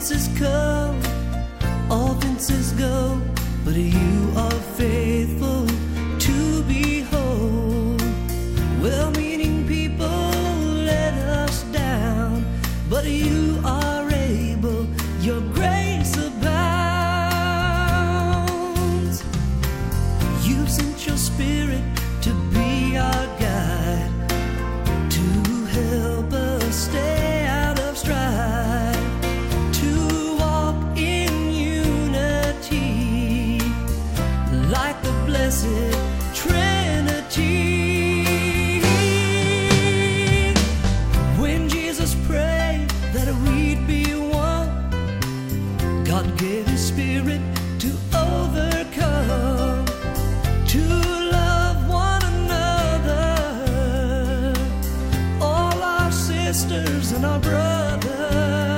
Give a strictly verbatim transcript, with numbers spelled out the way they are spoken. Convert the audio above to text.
Offenses come, offenses go, but you are faithful to behold. Well-meaning people let us down, but you are able, your grace abounds. You've sent your Spirit to be our guide, to help us stay out of strife, to walk in unity like the blessed Trinity. When Jesus prayed that we'd be one, God gave His Spirit to overcome, to love one another, all our sisters and our brothers.